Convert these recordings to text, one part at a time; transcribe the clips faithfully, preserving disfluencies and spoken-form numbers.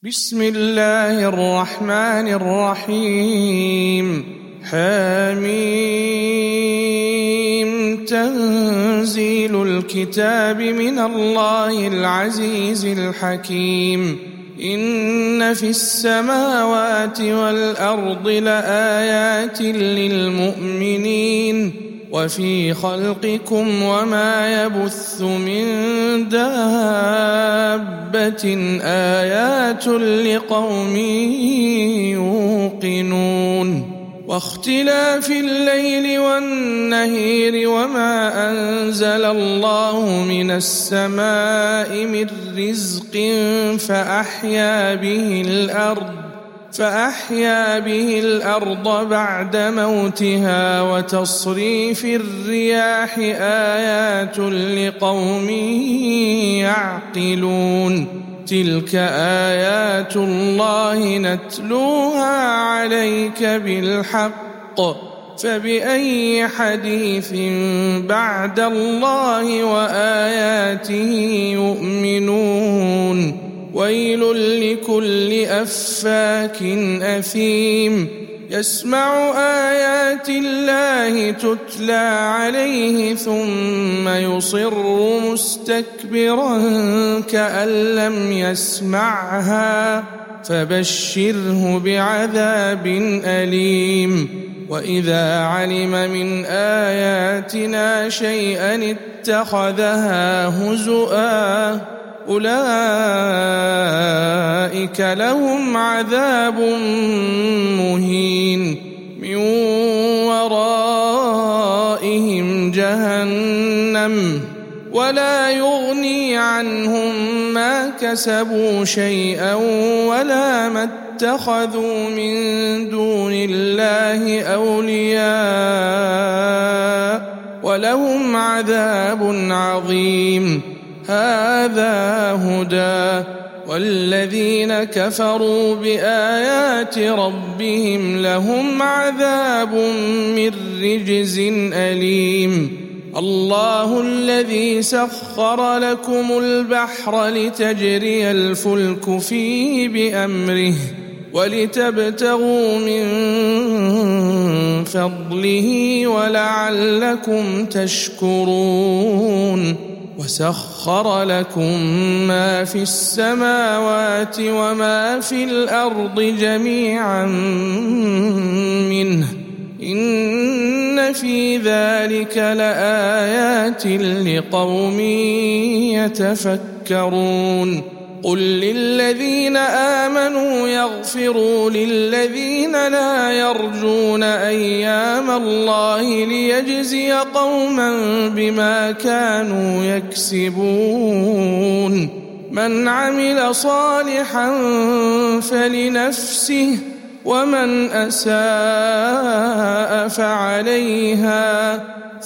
بسم الله الرحمن الرحيم حميم تنزيل الكتاب من الله العزيز الحكيم إن في السماوات والأرض لآيات للمؤمنين وفي خلقكم وما يبث من دابة آيات لقوم يوقنون واختلاف الليل والنهار وما أنزل الله من السماء من رزق فأحيا به الأرض فأحيا به الأرض بعد موتها وتصريف الرياح آيات لقوم يعقلون تلك آيات الله نتلوها عليك بالحق فبأي حديث بعد الله وآياته يؤمنون ويل لكل أفاك أثيم يسمع آيات الله تتلى عليه ثم يصر مستكبرا كأن لم يسمعها فبشره بعذاب أليم وإذا علم من آياتنا شيئا اتخذها هزؤا أولئك لهم عذاب مهين من ورائهم جهنم ولا يغني عنهم ما كسبوا شيئا ولا ما اتخذوا من دون الله أولياء ولهم عذاب عظيم هذا هدى والذين كفروا بآيات ربهم لهم عذاب من رجز أليم الله الذي سخر لكم البحر لتجري الفلك فيه بأمره ولتبتغوا من فضله ولعلكم تشكرون وسخر لكم ما في السماوات وما في الأرض جميعا منه إن في ذلك لآيات لقوم يتفكرون قل للذين آمنوا يغفروا للذين لا يرجون أيام الله ليجزي قوما بما كانوا يكسبون من عمل صالحا فلنفسه ومن أساء فعليها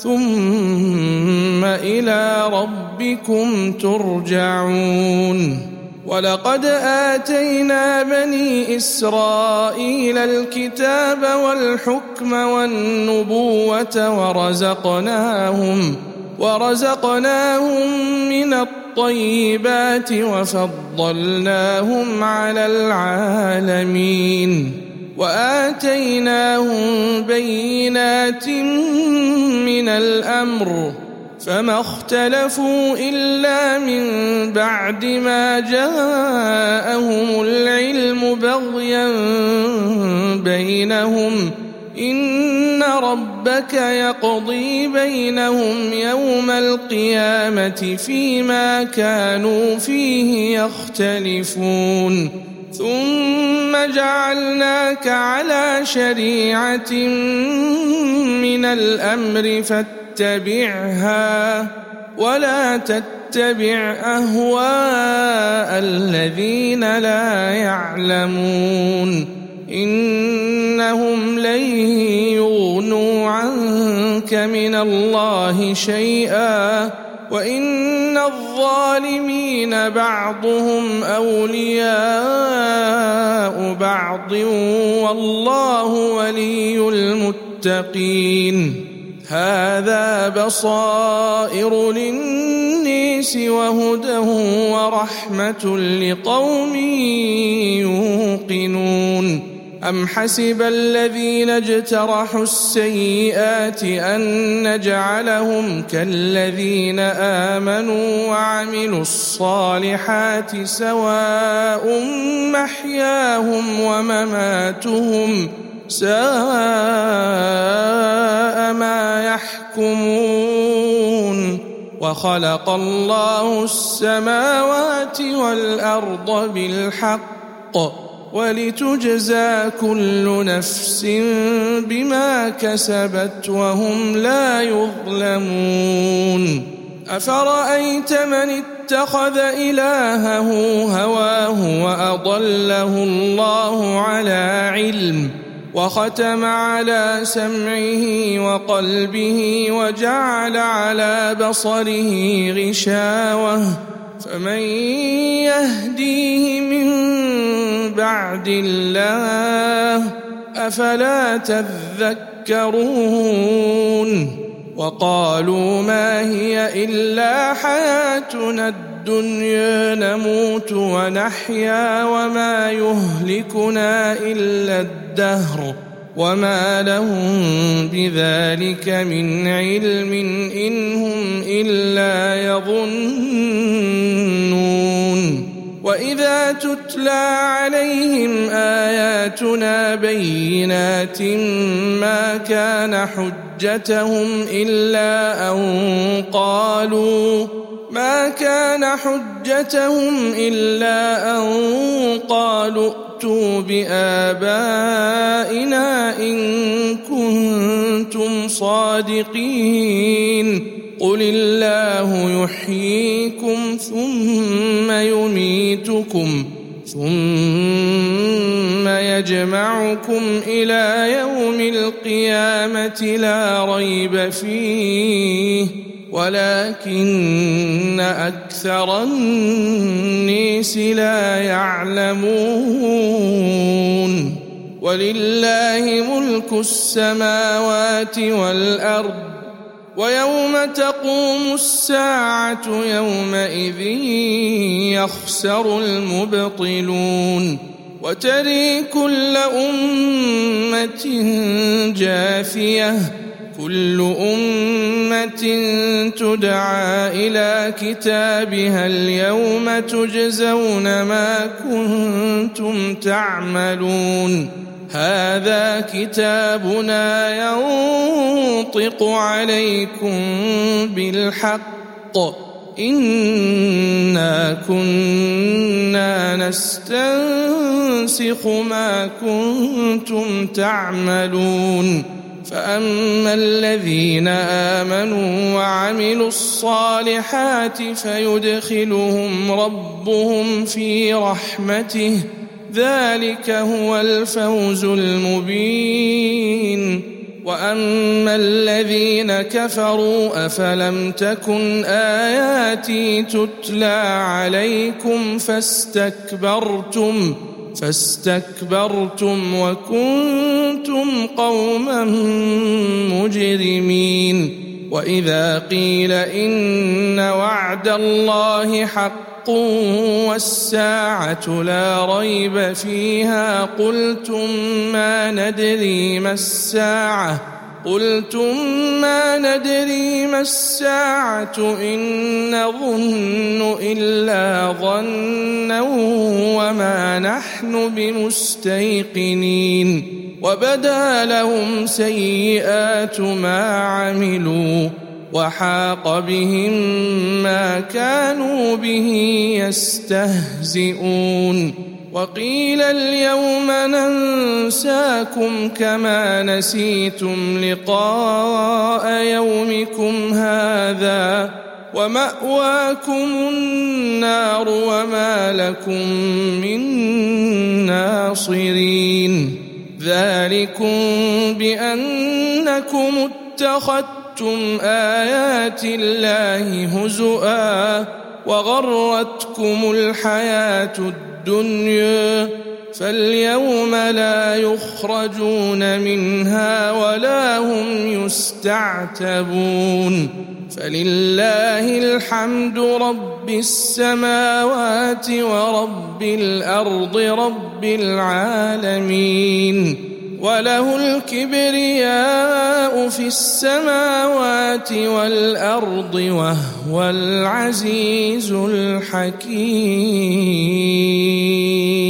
ثم إلى ربكم ترجعون ولقد آتينا بني إسرائيل الكتاب والحكم والنبوة ورزقناهم ورزقناهم من الطيبات وفضلناهم على العالمين وآتيناهم بينات من الأمر فما اختلفوا إلا من بعد ما جاءهم العلم بغيا بينهم إن ربك يقضي بينهم يوم القيامة فيما كانوا فيه يختلفون ثم جعلناك على شريعة من الأمر فاتبعها ولا تتبع أهواء الذين لا يعلمون إنهم لن يغنوا عنك من الله شيئا وإن الظالمين بعضهم أولياء بعض والله ولي المتقين هذا بصائر للناس وهدى ورحمة لقوم موقنون أم حسب الذين اجترحوا السيئات أن نجعلهم كالذين آمنوا وعملوا الصالحات سواء محياهم ومماتهم ساء ما يحكمون وخلق الله السماوات والأرض بالحق ولتجزى كل نفس بما كسبت وهم لا يظلمون أفرأيت من اتخذ إلهه هواه وأضله الله على علم وختم على سمعه وقلبه وجعل على بصره غشاوة فمن يهديه من بعد الله أفلا تذكرون وقالوا ما هي إلا حياتنا الدنيا نموت ونحيا وما يهلكنا إلا الدهر وما لهم بذلك من علم إن هم إلا يظنون وإذا تتلى عليهم آياتنا بينات ما كان حجتهم إلا أن قالوا ما كان حجتهم إلا أن قالوا ائتوا بآبائنا إن كنتم صادقين قل الله يحييكم ثم يميتكم ثم يجمعكم إلى يوم القيامة لا ريب فيه ولكن أكثر الناس لا يعلمون ولله ملك السماوات والأرض ويوم تقوم الساعة يومئذ يخسر المبطلون وتري كل أمة جاثية كل أمة تدعى إلى كتابها اليوم تجزون ما كنتم تعملون هذا كتابنا ينطق عليكم بالحق إنا كنا نستنسخ ما كنتم تعملون فأما الذين آمنوا وعملوا الصالحات فيدخلهم ربهم في رحمته ذلك هو الفوز المبين وأما الذين كفروا أفلم تكن آياتي تتلى عليكم فاستكبرتم فاستكبرتم وكنتم قوما مجرمين وإذا قيل إن وعد الله حق والساعة لا ريب فيها قلتم ما ندري ما الساعة قلتم ما ندري ما الساعة إن نظن إلا ظنا وما نحن بمستيقنين وبدا لهم سيئات ما عملوا وحاق بهم ما كانوا به يستهزئون وقيل اليوم ننساكم كما نسيتم لقاء يومكم هذا ومأواكم النار وما لكم من ناصرين ذلكم بأنكم اتخذتم آيات الله هزؤا وغرتكم الحياة الدنيا فاليوم لا يخرجون منها ولا هم يستعتبون فلله الحمد رب السماوات ورب الأرض رب العالمين وله الكبرياء في السماوات والأرض وهو العزيز الحكيم.